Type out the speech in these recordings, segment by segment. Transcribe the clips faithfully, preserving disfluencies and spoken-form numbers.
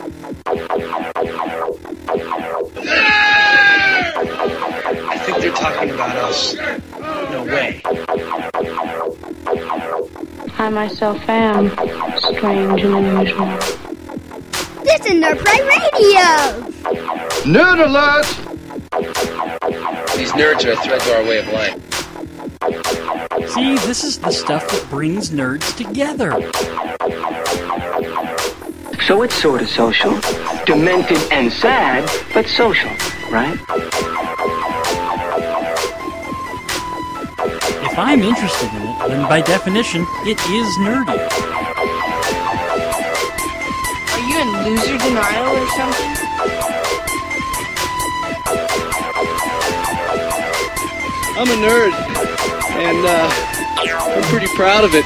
I think they're talking about us. No way. I myself am strange and unusual. This is Nerd Pride Radio! Nerd alert! These nerds are a threat to our way of life. See, this is the stuff that brings nerds together. So it's sort of social. Demented and sad, but social, right? If I'm interested in it, then by definition, it is nerdy. Are you in loser denial or something? I'm a nerd, and uh, I'm pretty proud of it.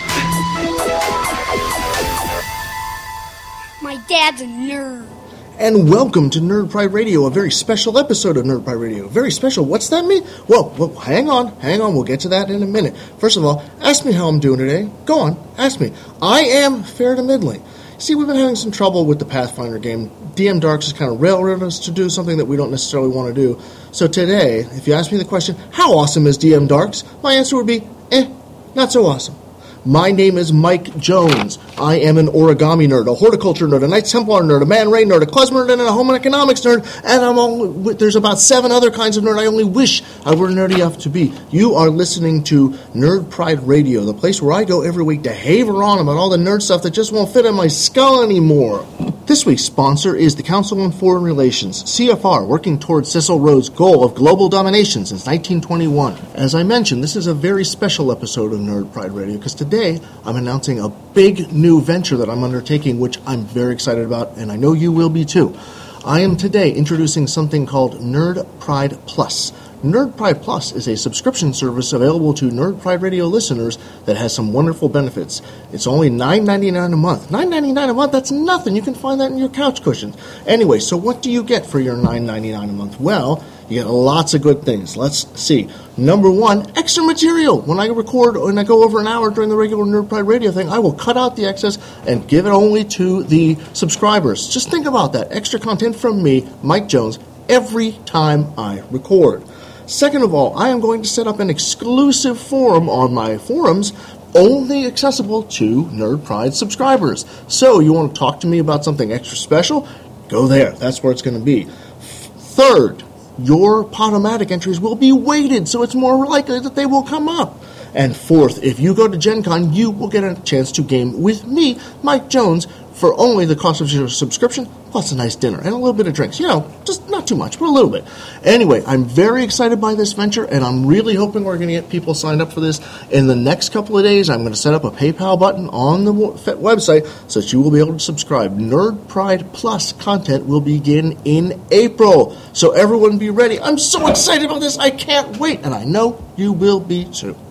My dad's a nerd. And welcome to Nerd Pride Radio, a very special episode of Nerd Pride Radio. Very special. What's that mean? Well, well, hang on, hang on. We'll get to that in a minute. First of all, ask me how I'm doing today. Go on, ask me. I am fair to middling. See, we've been having some trouble with the Pathfinder game. D M Darks has kind of railroaded us to do something that we don't necessarily want to do. So today, if you ask me the question, how awesome is D M Darks? My answer would be, eh, not so awesome. My name is Mike Jones. I am an origami nerd, a horticulture nerd, a Knights Templar nerd, a Man Ray nerd, a klezmer nerd, and a home economics nerd, and I'm only, there's about seven other kinds of nerd I only wish I were nerdy enough to be. You are listening to Nerd Pride Radio, the place where I go every week to haver on about all the nerd stuff that just won't fit in my skull anymore. This week's sponsor is the Council on Foreign Relations, C F R, working towards Cecil Rhodes' goal of global domination since nineteen twenty-one. As I mentioned, this is a very special episode of Nerd Pride Radio because today I'm announcing a big new venture that I'm undertaking, which I'm very excited about, and I know you will be too. I am today introducing something called Nerd Pride Plus. Nerd Pride Plus is a subscription service available to Nerd Pride Radio listeners that has some wonderful benefits. It's only nine ninety-nine a month. nine ninety-nine a month, that's nothing. You can find that in your couch cushions. Anyway, so what do you get for your nine ninety-nine a month? Well, you get lots of good things. Let's see. Number one, extra material. When I record and I go over an hour during the regular Nerd Pride Radio thing, I will cut out the excess and give it only to the subscribers. Just think about that. Extra content from me, Mike Jones, every time I record. Second of all, I am going to set up an exclusive forum on my forums only accessible to Nerd Pride subscribers. So you want to talk to me about something extra special? Go there. That's where it's going to be. Third, your Podomatic entries will be weighted, so it's more likely that they will come up. And fourth, if you go to Gen Con, you will get a chance to game with me, Mike Jones, for only the cost of your subscription, plus a nice dinner and a little bit of drinks. You know, just not too much, but a little bit. Anyway, I'm very excited by this venture, and I'm really hoping we're going to get people signed up for this. In the next couple of days, I'm going to set up a PayPal button on the website so that you will be able to subscribe. Nerd Pride Plus content will begin in April, so everyone be ready. I'm so excited about this. I can't wait, and I know you will be too.